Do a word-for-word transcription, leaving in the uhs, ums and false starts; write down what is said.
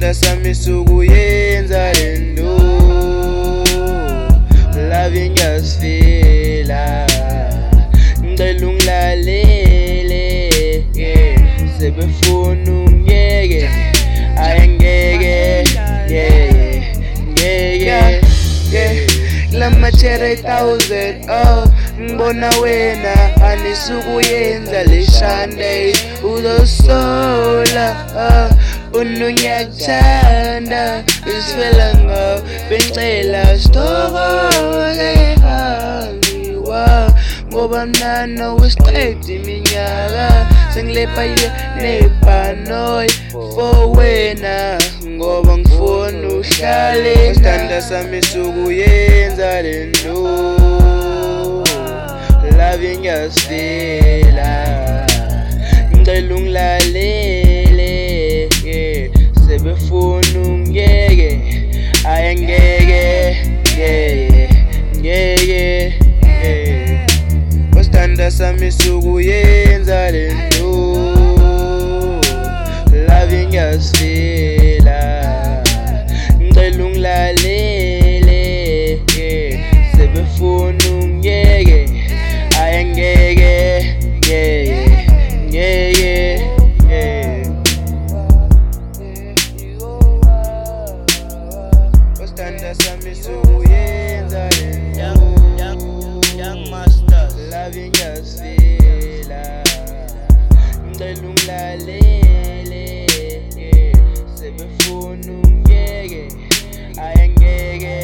Sithanda sami sukuyenza lento Love ngiyasifela Ngicela ungilalele yeah. Sebefuna ungiyeke ayengeke yeah yeah yeah Lama chere thousand oh Ngibona wena anisukuyenza leshande uzosola oh Ununyakuthanda isifela ngawo bengicela sithokoze hangiwa ngoba mnano wesiqeda iminyaka sengilepha ile nebhanoyi for wena ngoba ngifuna uhlale Sithanda sami sukuyenza lento Love ngiyasifela ngicela ungilalele yeah. Sebefuna ungiyeke ayengeke yeah yeah yeah Sithanda sami sukuyenza lento Love ngiyasifela ngicela ungilalele yeah. Sebefuna ungiyeke ayengeke yeah yeah yeah yeah Sithanda sami sukuyenza lento Young Masters Love ngiyasifela ngicela ungilalele yeah. Sebefuna ungiyeke ayengeke